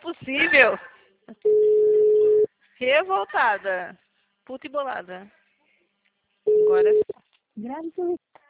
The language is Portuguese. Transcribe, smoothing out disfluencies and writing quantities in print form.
possível. Revoltada. Puta e bolada. Agora. Grave seu